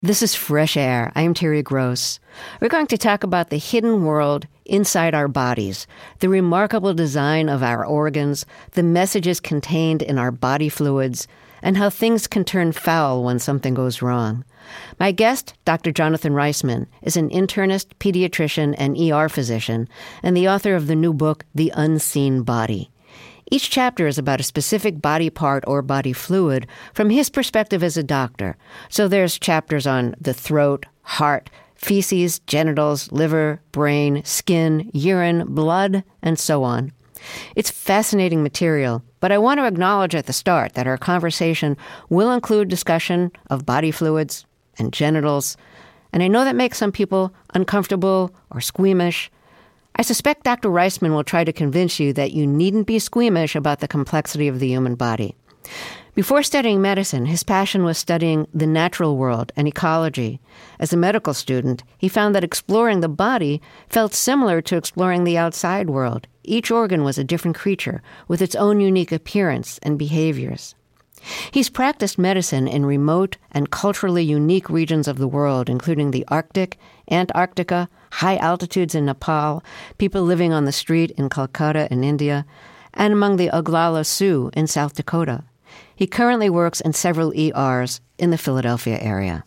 This is Fresh Air. I am Terry Gross. We're going to talk about the hidden world inside our bodies, the remarkable design of our organs, the messages contained in our body fluids, and how things can turn foul when something goes wrong. My guest, Dr. Jonathan Reisman, is an internist, pediatrician, and ER physician, and the author of the new book, The Unseen Body. Each chapter is about a specific body part or body fluid from his perspective as a doctor. So there's chapters on the throat, heart, feces, genitals, liver, brain, skin, urine, blood, and so on. It's fascinating material, but I want to acknowledge at the start that our conversation will include discussion of body fluids and genitals, and I know that makes some people uncomfortable or squeamish. I suspect Dr. Reisman will try to convince you that you needn't be squeamish about the complexity of the human body. Before studying medicine, his passion was studying the natural world and ecology. As a medical student, he found that exploring the body felt similar to exploring the outside world. Each organ was a different creature with its own unique appearance and behaviors. He's practiced medicine in remote and culturally unique regions of the world, including the Arctic, Antarctica, high altitudes in Nepal, people living on the street in Calcutta in India, and among the Oglala Sioux in South Dakota. He currently works in several ERs in the Philadelphia area.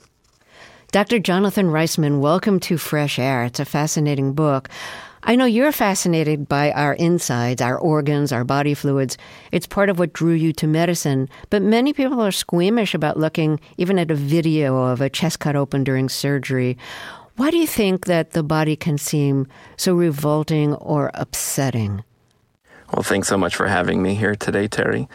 Dr. Jonathan Reisman, welcome to Fresh Air. It's a fascinating book. I know you're fascinated by our insides, our organs, our body fluids. It's part of what drew you to medicine, but many people are squeamish about looking even at a video of a chest cut open during surgery. Why do you think that the body can seem so revolting or upsetting? Well, thanks so much for having me here today, Terry.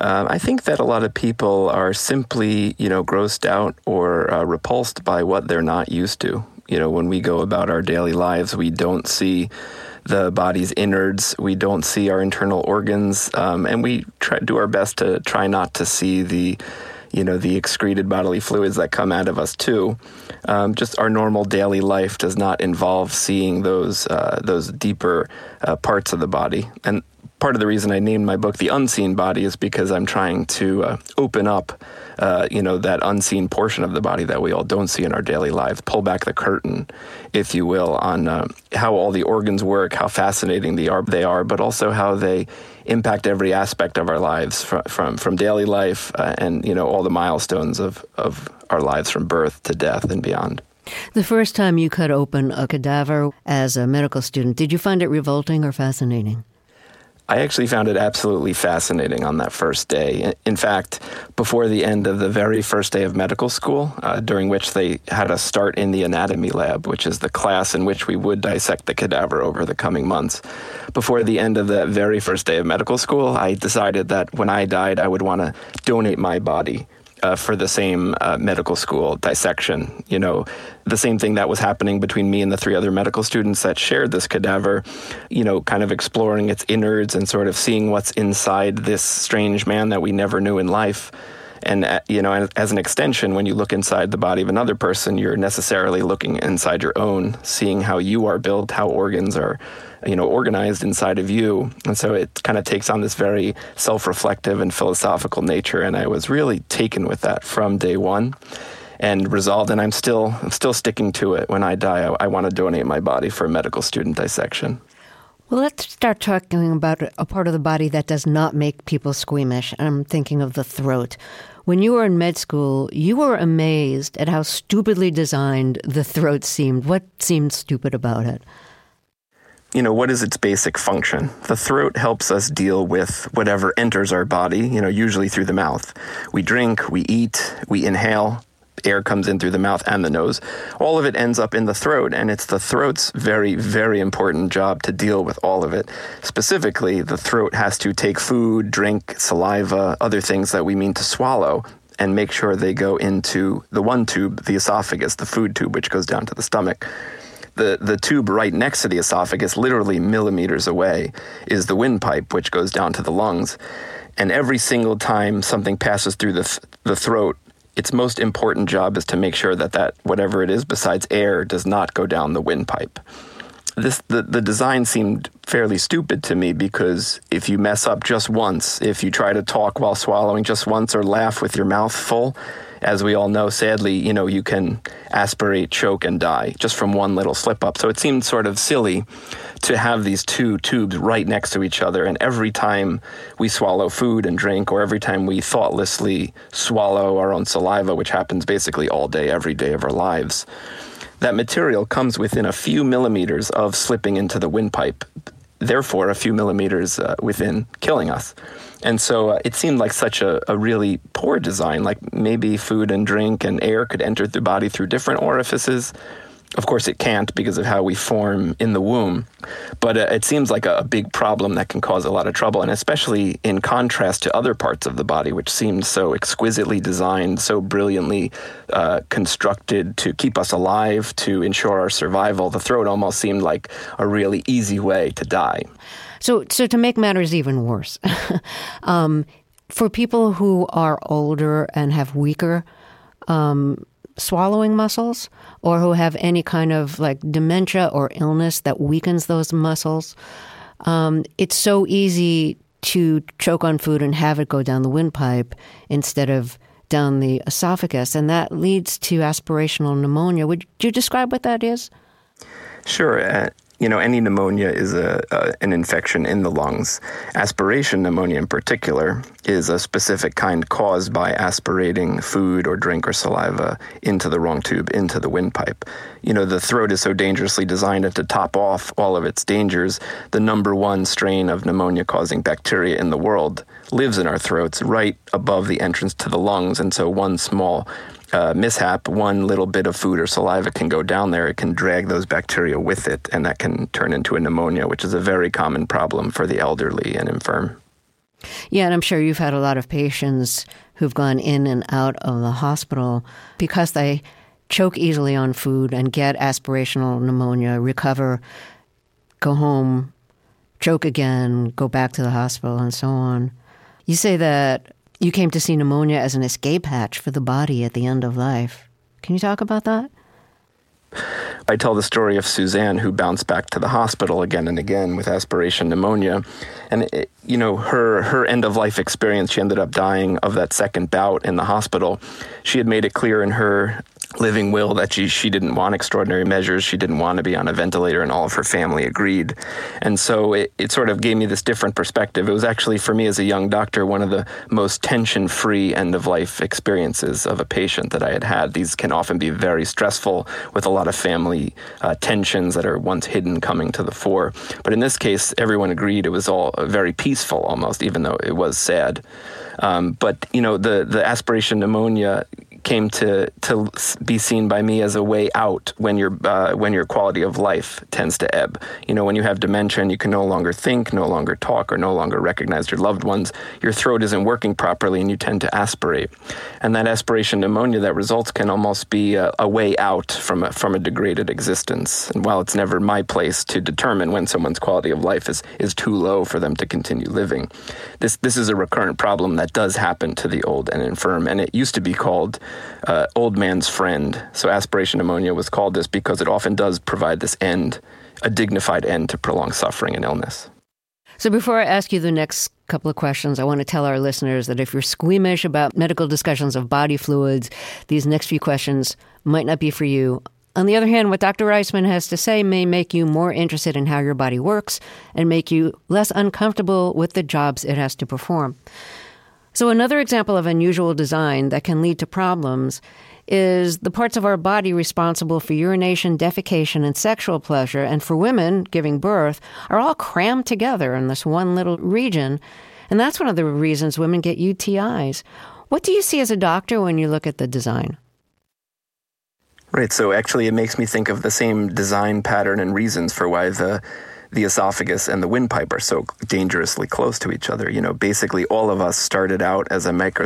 I think that a lot of people are simply, grossed out or repulsed by what they're not used to. When we go about our daily lives, we don't see the body's innards, we don't see our internal organs, and we do our best to try not to see the excreted bodily fluids that come out of us too. Just our normal daily life does not involve seeing those deeper parts of the body. And part of the reason I named my book The Unseen Body is because I'm trying to open up, that unseen portion of the body that we all don't see in our daily lives, pull back the curtain, if you will, on how all the organs work, how fascinating they are, but also how they impact every aspect of our lives from daily life and, all the milestones of our lives from birth to death and beyond. The first time you cut open a cadaver as a medical student, did you find it revolting or fascinating? I actually found it absolutely fascinating on that first day. In fact, before the end of the very first day of medical school, during which they had us start in the anatomy lab, which is the class in which we would dissect the cadaver over the coming months. Before the end of the very first day of medical school, I decided that when I died, I would want to donate my body for the same medical school dissection. The same thing that was happening between me and the three other medical students that shared this cadaver, kind of exploring its innards and sort of seeing what's inside this strange man that we never knew in life. And, as an extension, when you look inside the body of another person, you're necessarily looking inside your own, seeing how you are built, how organs are organized inside of you. And so it kind of takes on this very self-reflective and philosophical nature. And I was really taken with that from day one and resolved, and I'm still sticking to it. When I die, I want to donate my body for a medical student dissection. Well, let's start talking about a part of the body that does not make people squeamish. I'm thinking of the throat. When you were in med school, you were amazed at how stupidly designed the throat seemed. What seemed stupid about it? What is its basic function? The throat helps us deal with whatever enters our body, usually through the mouth. We drink, we eat, we inhale. Air comes in through the mouth and the nose. All of it ends up in the throat, and it's the throat's very, very important job to deal with all of it. Specifically, the throat has to take food, drink, saliva, other things that we mean to swallow, and make sure they go into the one tube, the esophagus, the food tube, which goes down to the stomach. The tube right next to the esophagus, literally millimeters away, is the windpipe, which goes down to the lungs. And every single time something passes through the throat, its most important job is to make sure that whatever it is besides air does not go down the windpipe. The design seemed fairly stupid to me because if you mess up just once, if you try to talk while swallowing just once or laugh with your mouth full, as we all know, sadly, you can aspirate, choke, and die just from one little slip up. So it seemed sort of silly to have these two tubes right next to each other. And every time we swallow food and drink, or every time we thoughtlessly swallow our own saliva, which happens basically all day, every day of our lives, that material comes within a few millimeters of slipping into the windpipe, therefore a few millimeters within killing us. And so it seemed like such a really poor design, like maybe food and drink and air could enter the body through different orifices. Of course, it can't because of how we form in the womb. But it seems like a big problem that can cause a lot of trouble, and especially in contrast to other parts of the body, which seemed so exquisitely designed, so brilliantly constructed to keep us alive, to ensure our survival. The throat almost seemed like a really easy way to die. So to make matters even worse, for people who are older and have weaker swallowing muscles, or who have any kind of like dementia or illness that weakens those muscles, it's so easy to choke on food and have it go down the windpipe instead of down the esophagus, and that leads to aspirational pneumonia. Would you describe what that is? Sure. Any pneumonia is an infection in the lungs. Aspiration pneumonia in particular is a specific kind caused by aspirating food or drink or saliva into the wrong tube, into the windpipe. The throat is so dangerously designed that to top off all of its dangers, the number one strain of pneumonia-causing bacteria in the world lives in our throats right above the entrance to the lungs, and so one small mishap, one little bit of food or saliva can go down there. It can drag those bacteria with it, and that can turn into a pneumonia, which is a very common problem for the elderly and infirm. Yeah, and I'm sure you've had a lot of patients who've gone in and out of the hospital because they choke easily on food and get aspirational pneumonia, recover, go home, choke again, go back to the hospital, and so on. You say that you came to see pneumonia as an escape hatch for the body at the end of life. Can you talk about that? I tell the story of Suzanne, who bounced back to the hospital again and again with aspiration pneumonia. And, her end-of-life experience, she ended up dying of that second bout in the hospital. She had made it clear in her living will that she didn't want extraordinary measures. She didn't want to be on a ventilator, and all of her family agreed. And so it sort of gave me this different perspective. It was actually, for me as a young doctor, one of the most tension-free end-of-life experiences of a patient that I had had. These can often be very stressful with a lot of family tensions that are once hidden coming to the fore. But in this case, everyone agreed it was all very peaceful almost, even though it was sad. But the aspiration pneumonia came to be seen by me as a way out when your quality of life tends to ebb. When you have dementia and you can no longer think, no longer talk, or no longer recognize your loved ones, your throat isn't working properly and you tend to aspirate. And that aspiration pneumonia that results can almost be a way out from a degraded existence. And while it's never my place to determine when someone's quality of life is too low for them to continue living, this is a recurrent problem that does happen to the old and infirm. And it used to be called old man's friend. So aspiration pneumonia was called this because it often does provide this end, a dignified end to prolonged suffering and illness. So before I ask you the next couple of questions, I want to tell our listeners that if you're squeamish about medical discussions of body fluids, these next few questions might not be for you. On the other hand, what Dr. Reisman has to say may make you more interested in how your body works and make you less uncomfortable with the jobs it has to perform. So another example of unusual design that can lead to problems is the parts of our body responsible for urination, defecation, and sexual pleasure, and for women giving birth, are all crammed together in this one little region. And that's one of the reasons women get UTIs. What do you see as a doctor when you look at the design? Right, so actually it makes me think of the same design pattern and reasons for why the esophagus and the windpipe are so dangerously close to each other. Basically all of us started out as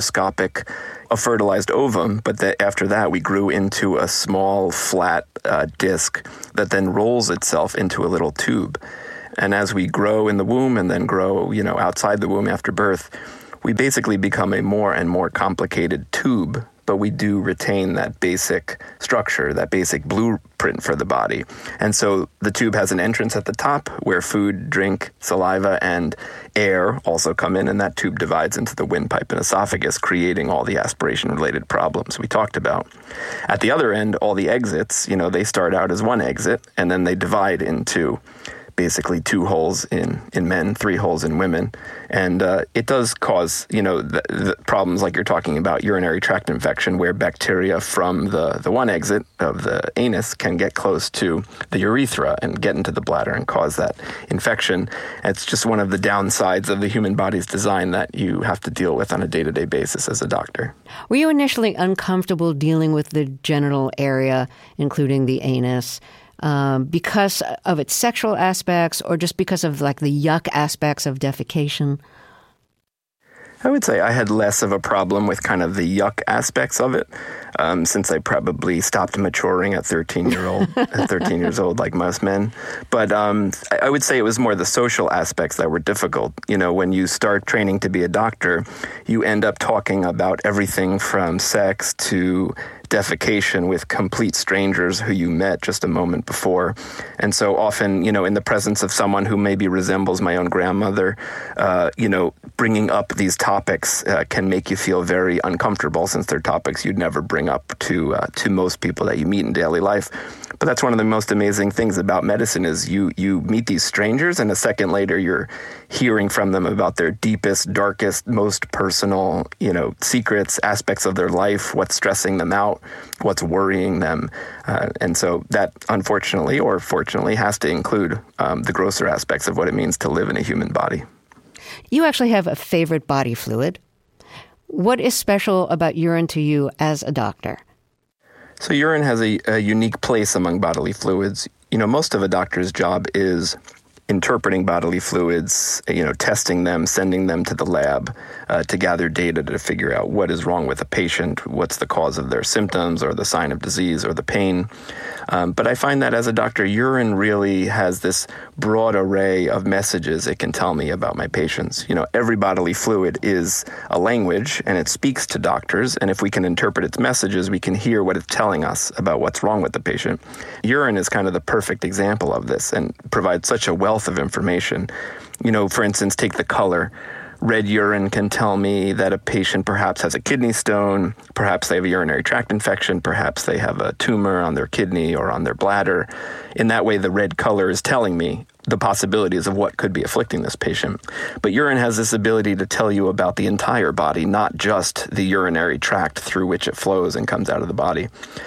a fertilized ovum, but after that we grew into a small flat disc that then rolls itself into a little tube. And as we grow in the womb and then grow, outside the womb after birth, we basically become a more and more complicated tube but we do retain that basic structure, that basic blueprint for the body. And so the tube has an entrance at the top where food, drink, saliva, and air also come in, and that tube divides into the windpipe and esophagus, creating all the aspiration-related problems we talked about. At the other end, all the exits, they start out as one exit, and then they divide into basically 2 holes in men, 3 holes in women. And it does cause, the problems like you're talking about, urinary tract infection, where bacteria from the one exit of the anus can get close to the urethra and get into the bladder and cause that infection. It's just one of the downsides of the human body's design that you have to deal with on a day-to-day basis as a doctor. Were you initially uncomfortable dealing with the genital area, including the anus, because of its sexual aspects or just because of like the yuck aspects of defecation? I would say I had less of a problem with kind of the yuck aspects of it, since I probably stopped maturing at 13 years old, like most men. But I would say it was more the social aspects that were difficult. When you start training to be a doctor, you end up talking about everything from sex to defecation with complete strangers who you met just a moment before. And so often, in the presence of someone who maybe resembles my own grandmother, bringing up these topics can make you feel very uncomfortable, since they're topics you'd never bring up to most people that you meet in daily life. But that's one of the most amazing things about medicine is you meet these strangers, and a second later you're hearing from them about their deepest, darkest, most personal, secrets, aspects of their life, what's stressing them out, what's worrying them. And so that, unfortunately or fortunately, has to include the grosser aspects of what it means to live in a human body. You actually have a favorite body fluid. What is special about urine to you as a doctor? So urine has a unique place among bodily fluids. Most of a doctor's job is interpreting bodily fluids, testing them, sending them to the lab to gather data to figure out what is wrong with a patient, what's the cause of their symptoms or the sign of disease or the pain. But I find that as a doctor, urine really has this broad array of messages it can tell me about my patients. Every bodily fluid is a language, and it speaks to doctors. And if we can interpret its messages, we can hear what it's telling us about what's wrong with the patient. Urine is kind of the perfect example of this and provides such a wealth of information. For instance, take the color. Red urine can tell me that a patient perhaps has a kidney stone, perhaps they have a urinary tract infection, perhaps they have a tumor on their kidney or on their bladder. In that way, the red color is telling me the possibilities of what could be afflicting this patient. But urine has this ability to tell you about the entire body, not just the urinary tract through which it flows and comes out of the body.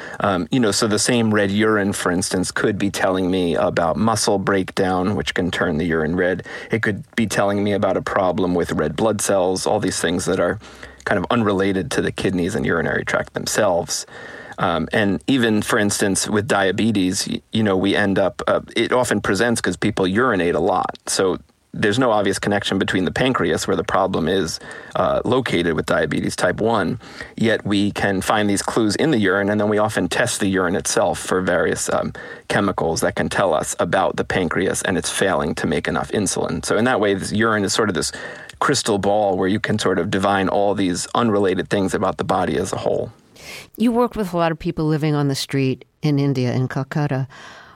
So the same red urine, for instance, could be telling me about muscle breakdown, which can turn the urine red. It could be telling me about a problem with red blood cells, all these things that are kind of unrelated to the kidneys and urinary tract themselves. And even, for instance, with diabetes, we end up, it often presents because people urinate a lot. So there's no obvious connection between the pancreas, where the problem is located with diabetes type 1, yet we can find these clues in the urine, and then we often test the urine itself for various chemicals that can tell us about the pancreas and it's failing to make enough insulin. So in that way, this urine is sort of this crystal ball where you can sort of divine all these unrelated things about the body as a whole. You worked with a lot of people living on the street in India, in Calcutta.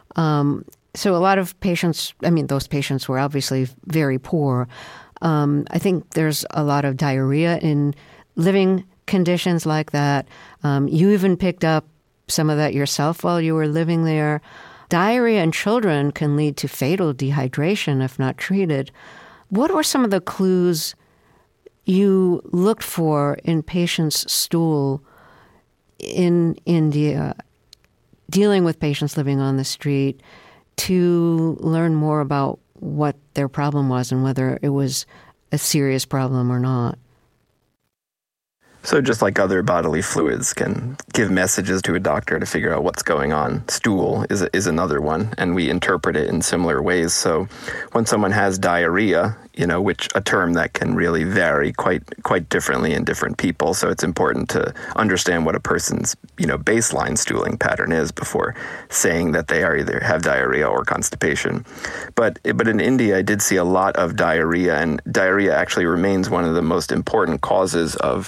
So a lot of patients, those patients were obviously very poor. I think there's a lot of diarrhea in living conditions like that. You even picked up some of that yourself while you were living there. Diarrhea in children can lead to fatal dehydration if not treated. What were some of the clues you looked for in patients' stool in India, dealing with patients living on the street, to learn more about what their problem was and whether it was a serious problem or not? So just like other bodily fluids can give messages to a doctor to figure out what's going on, stool is another one, and we interpret it in similar ways. So when someone has diarrhea, which a term that can really vary quite differently in different people, so it's important to understand what a person's, baseline stooling pattern is before saying that they are either have diarrhea or constipation. But in India, I did see a lot of diarrhea, and diarrhea actually remains one of the most important causes of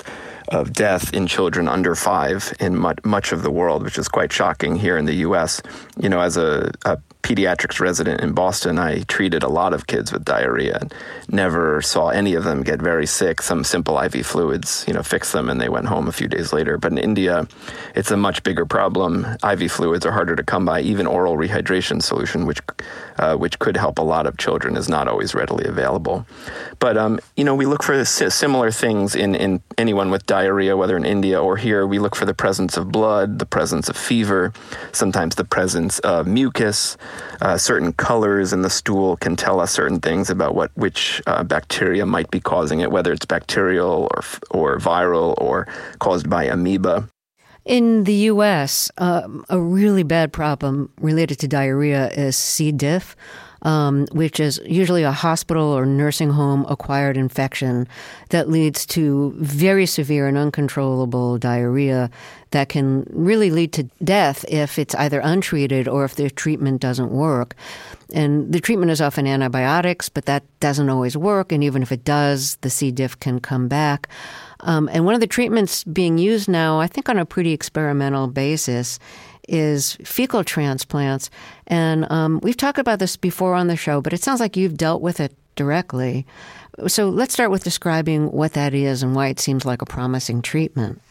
of death in children under 5 in much of the world, which is quite shocking here in the U.S. As a pediatrics resident in Boston, I treated a lot of kids with diarrhea and never saw any of them get very sick. Some simple IV fluids, fixed them and they went home a few days later. But in India, it's a much bigger problem. IV fluids are harder to come by. Even oral rehydration solution, which could help a lot of children, is not always readily available. But, we look for similar things in anyone with diarrhea, whether in India or here. We look for the presence of blood, the presence of fever, sometimes the presence of mucus. Certain colors in the stool can tell us certain things about which bacteria might be causing it, whether it's bacterial or viral or caused by amoeba. In the U.S., a really bad problem related to diarrhea is C. diff, which is usually a hospital or nursing home acquired infection that leads to very severe and uncontrollable diarrhea that can really lead to death if it's either untreated or if the treatment doesn't work. And the treatment is often antibiotics, but that doesn't always work. And even if it does, the C. diff can come back. And one of the treatments being used now, I think on a pretty experimental basis, is fecal transplants. And we've talked about this before on the show, but it sounds like you've dealt with it directly. So let's start with describing what that is and why it seems like a promising treatment.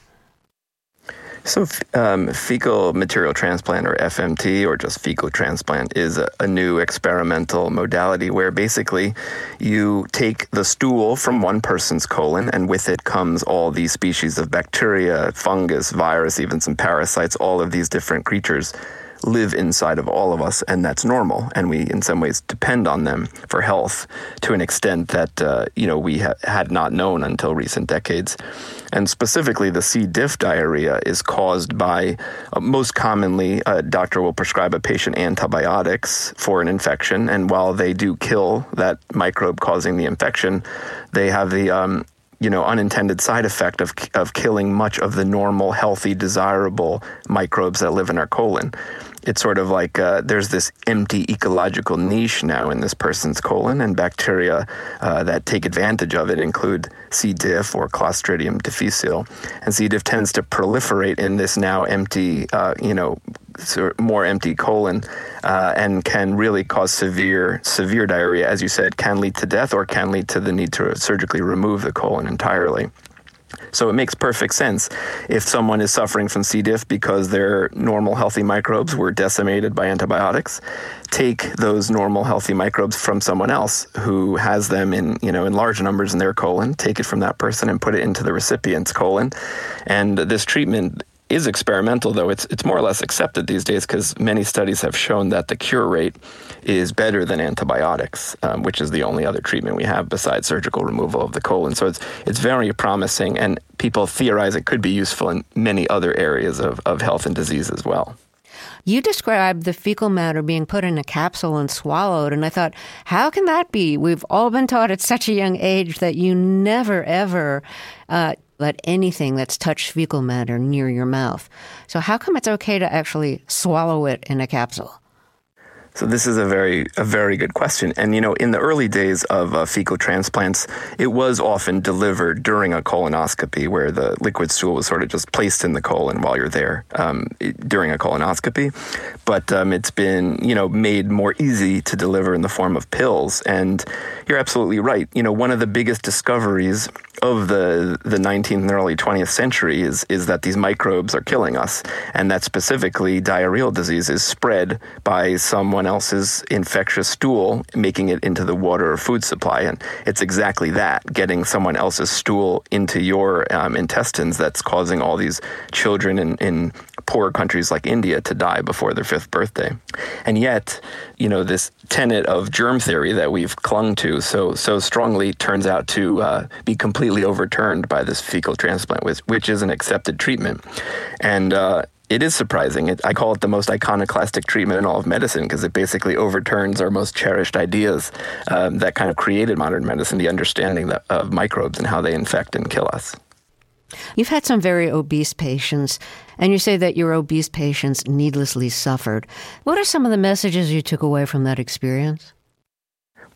So fecal material transplant, or FMT, or just fecal transplant, is a new experimental modality where basically you take the stool from one person's colon, and with it comes all these species of bacteria, fungus, virus, even some parasites. All of these different creatures live inside of all of us, and that's normal. And we, in some ways, depend on them for health to an extent that, we had not known until recent decades. And specifically, the C. diff diarrhea is caused by, most commonly, a doctor will prescribe a patient antibiotics for an infection. And while they do kill that microbe causing the infection, they have the unintended side effect of killing much of the normal, healthy, desirable microbes that live in our colon. It's sort of like there's this empty ecological niche now in this person's colon, and bacteria that take advantage of it include C. diff or Clostridium difficile. And C. diff tends to proliferate in this now empty, more empty colon, and can really cause severe diarrhea. As you said, can lead to death or can lead to the need to surgically remove the colon entirely. So it makes perfect sense if someone is suffering from C. diff because their normal healthy microbes were decimated by antibiotics, take those normal healthy microbes from someone else who has them in large numbers in their colon, take it from that person and put it into the recipient's colon. And this treatment is experimental, though it's more or less accepted these days because many studies have shown that the cure rate is better than antibiotics, which is the only other treatment we have besides surgical removal of the colon. So it's very promising, and people theorize it could be useful in many other areas of health and disease as well. You described the fecal matter being put in a capsule and swallowed, and I thought, how can that be? We've all been taught at such a young age that you never, ever let anything that's touched fecal matter near your mouth. So how come it's okay to actually swallow it in a capsule? So this is a very good question. And, in the early days of fecal transplants, it was often delivered during a colonoscopy where the liquid stool was sort of just placed in the colon while you're there during a colonoscopy. But it's been, made more easy to deliver in the form of pills. And you're absolutely right. One of the biggest discoveries of the 19th and early 20th century is that these microbes are killing us, and that specifically diarrheal disease is spread by someone else's infectious stool, making it into the water or food supply. And it's exactly that, getting someone else's stool into your intestines, that's causing all these children in poor countries like India to die before their 5th birthday. And yet, this tenet of germ theory that we've clung to so strongly turns out to be completely overturned by this fecal transplant, which is an accepted treatment. And it is surprising. I call it the most iconoclastic treatment in all of medicine because it basically overturns our most cherished ideas that kind of created modern medicine, the understanding of microbes and how they infect and kill us. You've had some very obese patients, and you say that your obese patients needlessly suffered. What are some of the messages you took away from that experience?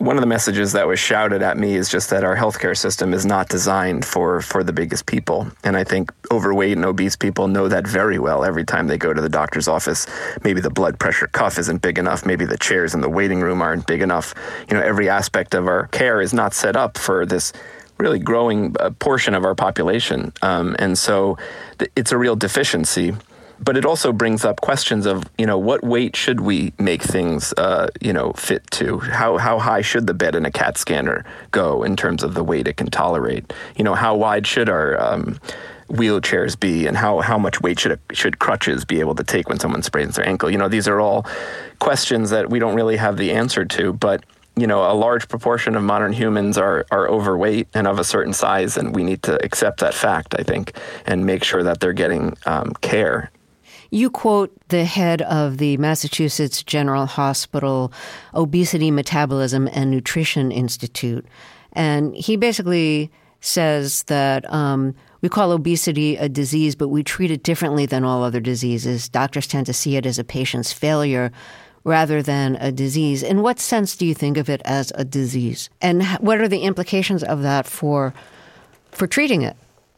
one of the messages that was shouted at me is just that our healthcare system is not designed for the biggest people. And I think overweight and obese people know that very well every time they go to the doctor's office. Maybe the blood pressure cuff isn't big enough. Maybe the chairs in the waiting room aren't big enough. Every aspect of our care is not set up for this really growing portion of our population. And so it's a real deficiency. But it also brings up questions of, what weight should we make things, fit to? How high should the bed in a CAT scanner go in terms of the weight it can tolerate? How wide should our wheelchairs be, and how much weight should crutches be able to take when someone sprains their ankle? These are all questions that we don't really have the answer to, but a large proportion of modern humans are overweight and of a certain size, and we need to accept that fact, I think, and make sure that they're getting care. You quote the head of the Massachusetts General Hospital Obesity, Metabolism, and Nutrition Institute, and he basically says that we call obesity a disease, but we treat it differently than all other diseases. Doctors tend to see it as a patient's failure rather than a disease. In what sense do you think of it as a disease? And what are the implications of that for treating it?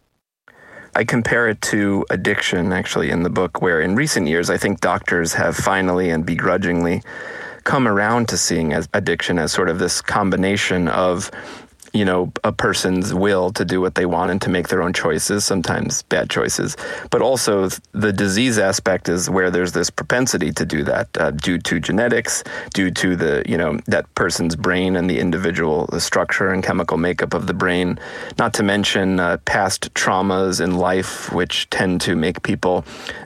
I compare it to addiction, actually, in the book, where in recent years, I think doctors have finally and begrudgingly come around to seeing addiction as sort of this combination of a person's will to do what they want and to make their own choices, sometimes bad choices. But also the disease aspect is where there's this propensity to do that due to genetics, due to that person's brain and the individual structure and chemical makeup of the brain, not to mention past traumas in life, which tend to make people,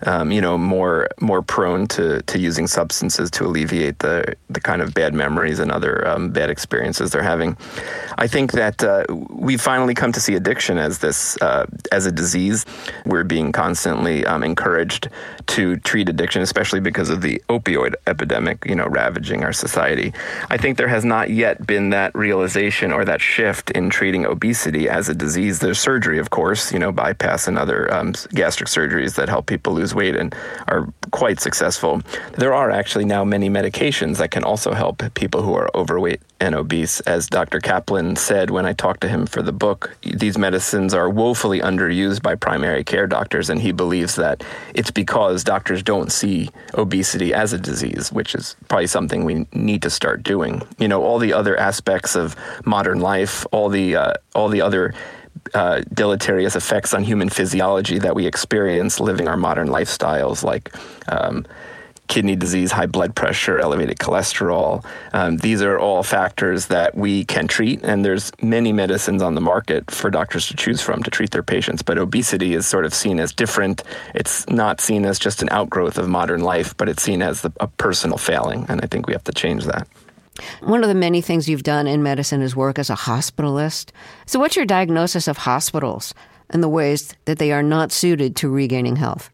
more prone to using substances to alleviate the kind of bad memories and other bad experiences they're having. I think that we finally come to see addiction as this as a disease. We're being constantly encouraged to treat addiction, especially because of the opioid epidemic, ravaging our society. I think there has not yet been that realization or that shift in treating obesity as a disease. There's surgery, of course, bypass and other gastric surgeries that help people lose weight and are quite successful. There are actually now many medications that can also help people who are overweight and obese. As Dr. Kaplan said when I talked to him for the book, these medicines are woefully underused by primary care doctors, and he believes that it's because doctors don't see obesity as a disease, which is probably something we need to start doing. All the other aspects of modern life, all the other deleterious effects on human physiology that we experience living our modern lifestyles, like kidney disease, high blood pressure, elevated cholesterol. These are all factors that we can treat, and there's many medicines on the market for doctors to choose from to treat their patients. But obesity is sort of seen as different. It's not seen as just an outgrowth of modern life, but it's seen as a personal failing, and I think we have to change that. One of the many things you've done in medicine is work as a hospitalist. So what's your diagnosis of hospitals and the ways that they are not suited to regaining health?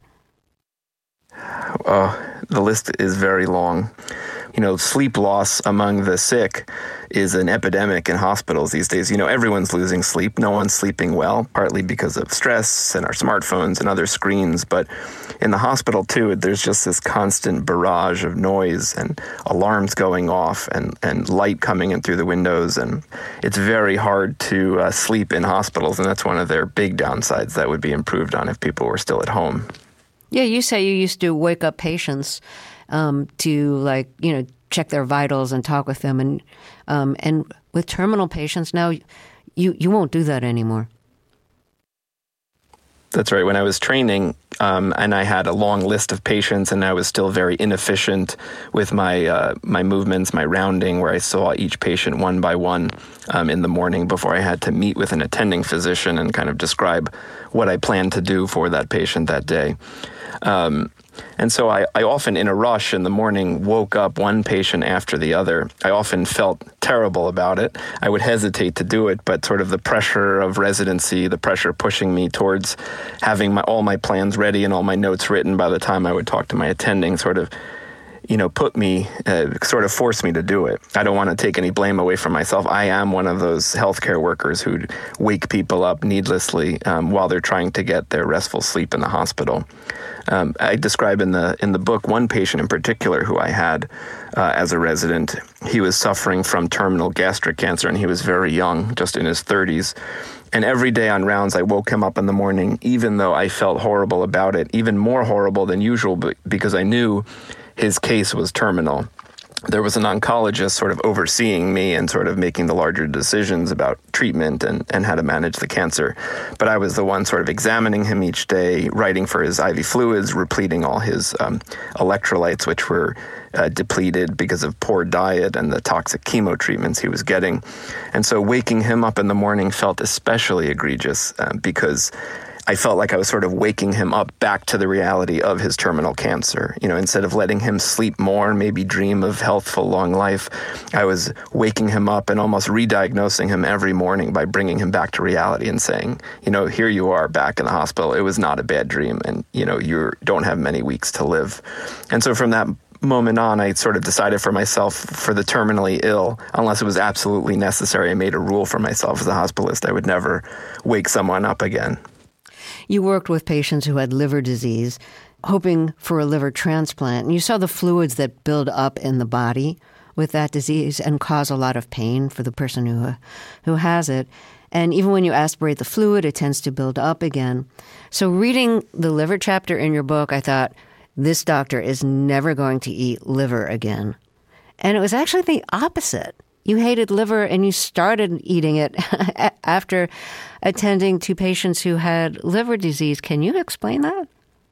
The list is very long. Sleep loss among the sick is an epidemic in hospitals these days. Everyone's losing sleep. No one's sleeping well, partly because of stress and our smartphones and other screens. But in the hospital, too, there's just this constant barrage of noise and alarms going off and light coming in through the windows. And it's very hard to sleep in hospitals. And that's one of their big downsides that would be improved on if people were still at home. Yeah, you say you used to wake up patients to check their vitals and talk with them, and with terminal patients now, you won't do that anymore. That's right. When I was training, and I had a long list of patients, and I was still very inefficient with my movements, my rounding, where I saw each patient one by one in the morning before I had to meet with an attending physician and kind of describe what I planned to do for that patient that day. And so I often, in a rush in the morning, woke up one patient after the other. I often felt terrible about it. I would hesitate to do it, but sort of the pressure of residency, the pressure pushing me towards having all my plans ready and all my notes written by the time I would talk to my attending sort of put me, sort of forced me to do it. I don't want to take any blame away from myself. I am one of those healthcare workers who'd wake people up needlessly while they're trying to get their restful sleep in the hospital. I describe in the book one patient in particular who I had as a resident. He was suffering from terminal gastric cancer, and he was very young, just in his 30s. And every day on rounds, I woke him up in the morning, even though I felt horrible about it, even more horrible than usual, because I knew his case was terminal. There was an oncologist sort of overseeing me and sort of making the larger decisions about treatment and how to manage the cancer. But I was the one sort of examining him each day, writing for his IV fluids, repleting all his electrolytes, which were depleted because of poor diet and the toxic chemo treatments he was getting. And so waking him up in the morning felt especially egregious because I felt like I was sort of waking him up back to the reality of his terminal cancer. Instead of letting him sleep more and maybe dream of healthful long life, I was waking him up and almost re-diagnosing him every morning by bringing him back to reality and saying, here you are back in the hospital. It was not a bad dream, and, you don't have many weeks to live. And so from that moment on, I sort of decided for myself, for the terminally ill, unless it was absolutely necessary, I made a rule for myself as a hospitalist. I would never wake someone up again. You worked with patients who had liver disease, hoping for a liver transplant, and you saw the fluids that build up in the body with that disease and cause a lot of pain for the person who has it. And even when you aspirate the fluid, it tends to build up again. So reading the liver chapter in your book, I thought, this doctor is never going to eat liver again. And it was actually the opposite. You hated liver and you started eating it after attending to patients who had liver disease. Can you explain that?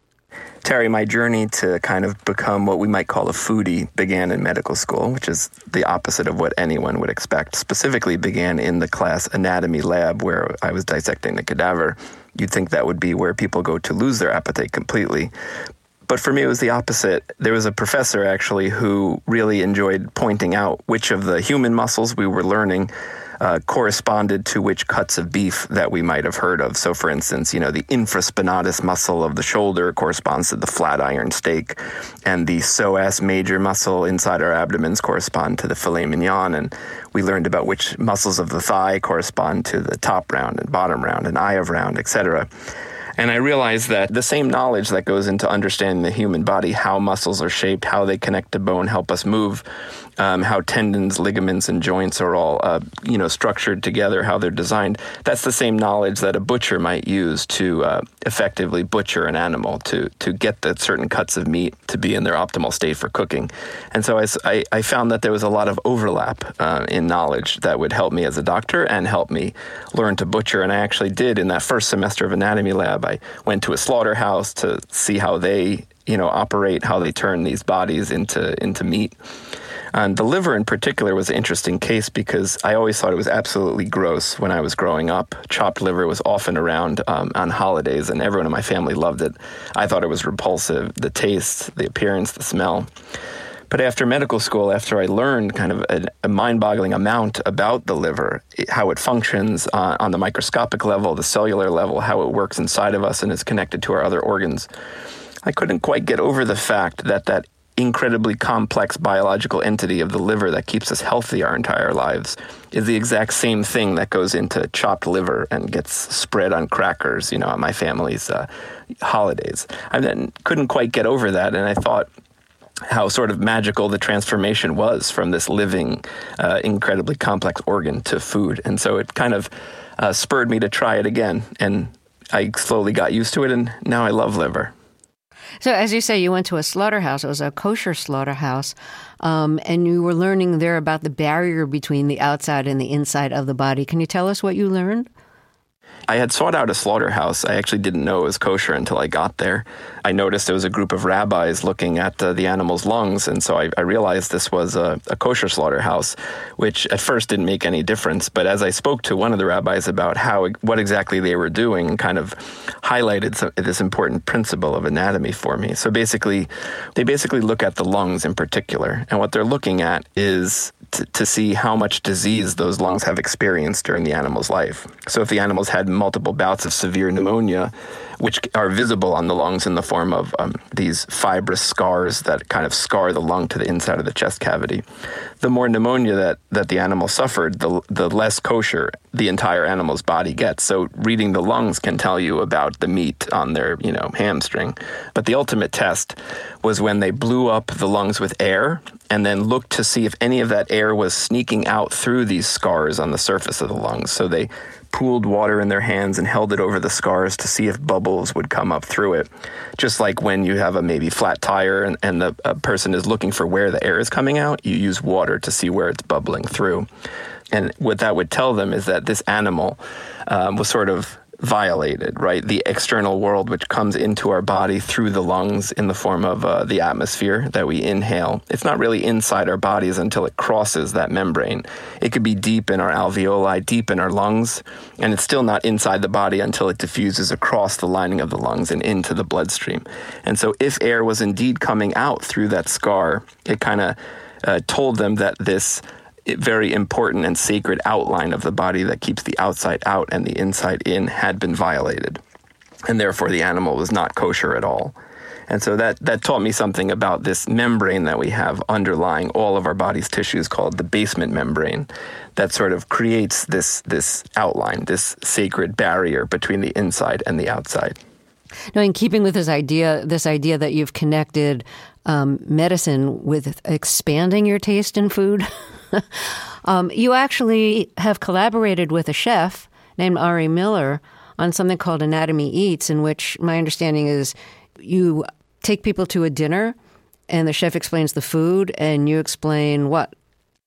Terry, my journey to kind of become what we might call a foodie began in medical school, which is the opposite of what anyone would expect. Specifically began in the class anatomy lab where I was dissecting the cadaver. You'd think that would be where people go to lose their appetite completely. But for me, it was the opposite. There was a professor, actually, who really enjoyed pointing out which of the human muscles we were learning corresponded to which cuts of beef that we might have heard of. So, for instance, the infraspinatus muscle of the shoulder corresponds to the flat iron steak, and the psoas major muscle inside our abdomens correspond to the filet mignon, and we learned about which muscles of the thigh correspond to the top round and bottom round and eye of round, etc. And I realized that the same knowledge that goes into understanding the human body, how muscles are shaped, how they connect to bone, help us move, how tendons, ligaments, and joints are all, structured together, how they're designed. That's the same knowledge that a butcher might use to effectively butcher an animal, to get the certain cuts of meat to be in their optimal state for cooking. And so I found that there was a lot of overlap in knowledge that would help me as a doctor and help me learn to butcher. And I actually did in that first semester of anatomy lab. I went to a slaughterhouse to see how they, operate, how they turn these bodies into meat. And the liver in particular was an interesting case because I always thought it was absolutely gross when I was growing up. Chopped liver was often around on holidays, and everyone in my family loved it. I thought it was repulsive, the taste, the appearance, the smell. But after medical school, after I learned kind of a mind-boggling amount about the liver, how it functions on the microscopic level, the cellular level, how it works inside of us and is connected to our other organs, I couldn't quite get over the fact that incredibly complex biological entity of the liver that keeps us healthy our entire lives is the exact same thing that goes into chopped liver and gets spread on crackers, at my family's holidays. I then couldn't quite get over that, and I thought how sort of magical the transformation was from this living, incredibly complex organ to food. And so it kind of spurred me to try it again, and I slowly got used to it, and now I love liver. So as you say, you went to a slaughterhouse. It was a kosher slaughterhouse, and you were learning there about the barrier between the outside and the inside of the body. Can you tell us what you learned? I had sought out a slaughterhouse. I actually didn't know it was kosher until I got there. I noticed there was a group of rabbis looking at the animal's lungs, and so I realized this was a kosher slaughterhouse, which at first didn't make any difference. But as I spoke to one of the rabbis about what exactly they were doing, kind of highlighted this important principle of anatomy for me. So they basically look at the lungs in particular, and what they're looking at is to see how much disease those lungs have experienced during the animal's life. So if the animal's had multiple bouts of severe pneumonia, which are visible on the lungs in the form of these fibrous scars that kind of scar the lung to the inside of the chest cavity. The more pneumonia that the animal suffered, the less kosher the entire animal's body gets. So reading the lungs can tell you about the meat on their, hamstring. But the ultimate test was when they blew up the lungs with air and then looked to see if any of that air was sneaking out through these scars on the surface of the lungs. So they pooled water in their hands and held it over the scars to see if bubbles would come up through it. Just like when you have a maybe flat tire and the person is looking for where the air is coming out, you use water to see where it's bubbling through. And what that would tell them is that this animal was sort of violated, right? The external world, which comes into our body through the lungs in the form of the atmosphere that we inhale. It's not really inside our bodies until it crosses that membrane. It could be deep in our alveoli, deep in our lungs, and it's still not inside the body until it diffuses across the lining of the lungs and into the bloodstream. And so if air was indeed coming out through that scar, it kind of told them that this very important and sacred outline of the body that keeps the outside out and the inside in had been violated. And therefore the animal was not kosher at all. And so that taught me something about this membrane that we have underlying all of our body's tissues called the basement membrane that sort of creates this outline, this sacred barrier between the inside and the outside. Now, in keeping with this idea that you've connected medicine with expanding your taste in food, you actually have collaborated with a chef named Ari Miller on something called Anatomy Eats, in which my understanding is you take people to a dinner and the chef explains the food and you explain what?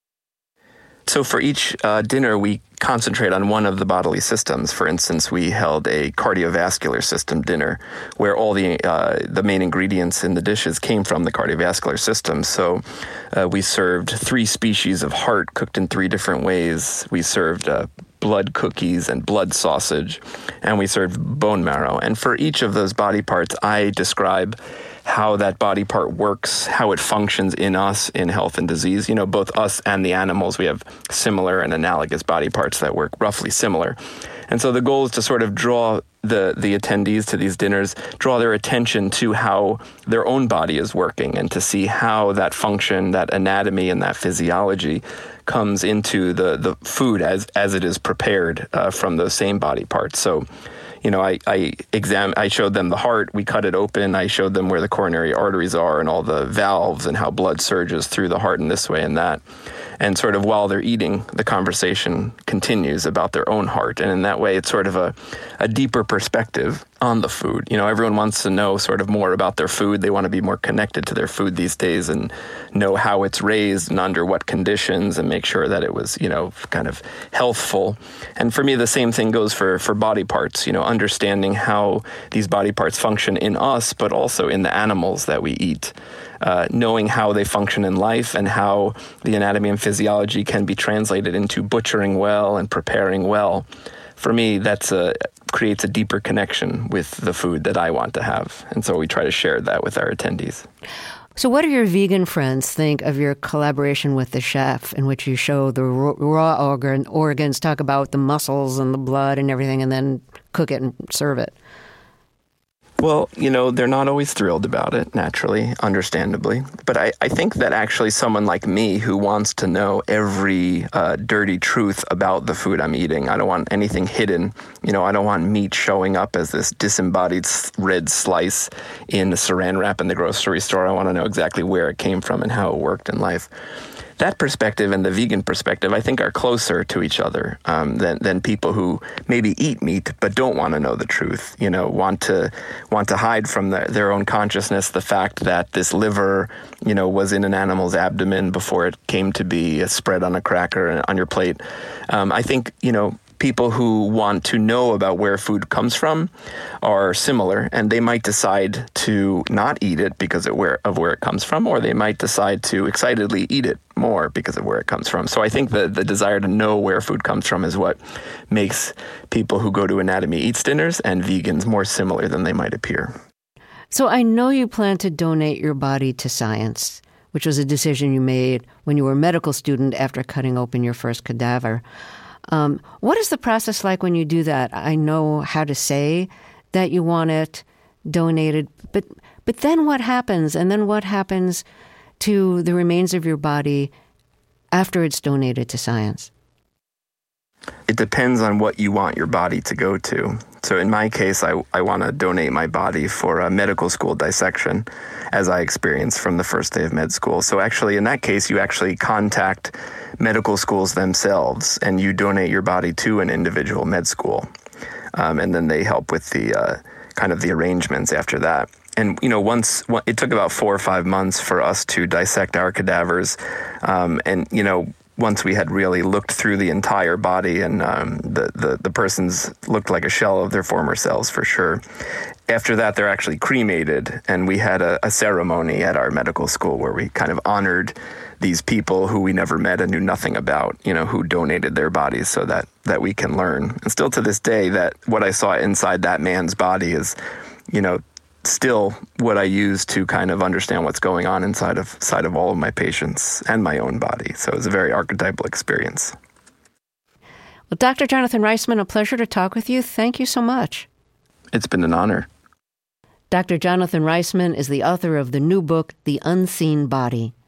So for each dinner, we concentrate on one of the bodily systems. For instance, we held a cardiovascular system dinner where all the main ingredients in the dishes came from the cardiovascular system. So we served 3 species of heart cooked in 3 different ways. We served blood cookies and blood sausage, and we served bone marrow. And for each of those body parts, I describe how that body part works, how it functions in us in health and disease. Both us and the animals, we have similar and analogous body parts that work roughly similar. And so the goal is to sort of draw the attendees to these dinners, draw their attention to how their own body is working and to see how that function, that anatomy and that physiology comes into the food as it is prepared from those same body parts. So I showed them the heart, we cut it open, I showed them where the coronary arteries are and all the valves and how blood surges through the heart in this way and that. And sort of while they're eating, the conversation continues about their own heart. And in that way, it's sort of a deeper perspective on the food. Everyone wants to know sort of more about their food. They want to be more connected to their food these days and know how it's raised and under what conditions and make sure that it was, kind of healthful. And for me, the same thing goes for body parts, understanding how these body parts function in us, but also in the animals that we eat. Knowing how they function in life and how the anatomy and physiology can be translated into butchering well and preparing well. For me, that's creates a deeper connection with the food that I want to have. And so we try to share that with our attendees. So what do your vegan friends think of your collaboration with the chef, in which you show the raw organs, talk about the muscles and the blood and everything, and then cook it and serve it? Well, they're not always thrilled about it, naturally, understandably. But I think that actually someone like me who wants to know every dirty truth about the food I'm eating, I don't want anything hidden. I don't want meat showing up as this disembodied red slice in the saran wrap in the grocery store. I want to know exactly where it came from and how it worked in life. That perspective and the vegan perspective, I think, are closer to each other than people who maybe eat meat but don't want to know the truth. Want to hide from their own consciousness the fact that this liver, was in an animal's abdomen before it came to be spread on a cracker on your plate. I think people who want to know about where food comes from are similar, and they might decide to not eat it because of where it comes from, or they might decide to excitedly eat it more because of where it comes from. So I think the desire to know where food comes from is what makes people who go to Anatomy Eats dinners and vegans more similar than they might appear. So I know you plan to donate your body to science, which was a decision you made when you were a medical student after cutting open your first cadaver. What is the process like when you do that? I know how to say that you want it donated. But then what happens? And then what happens to the remains of your body after it's donated to science? It depends on what you want your body to go to. So in my case, I want to donate my body for a medical school dissection, as I experienced from the first day of med school. So actually, in that case, you actually contact medical schools themselves, and you donate your body to an individual med school. And then they help with the kind of the arrangements after that. And, once it took about 4 or 5 months for us to dissect our cadavers. Once we had really looked through the entire body and the persons looked like a shell of their former selves for sure. After that, they're actually cremated, and we had a ceremony at our medical school where we kind of honored these people who we never met and knew nothing about, who donated their bodies so that we can learn. And still to this day, that what I saw inside that man's body is, still what I use to kind of understand what's going on inside of all of my patients and my own body. So it was a very archetypal experience. Well, Dr. Jonathan Reisman, a pleasure to talk with you. Thank you so much. It's been an honor. Dr. Jonathan Reisman is the author of the new book, The Unseen Body.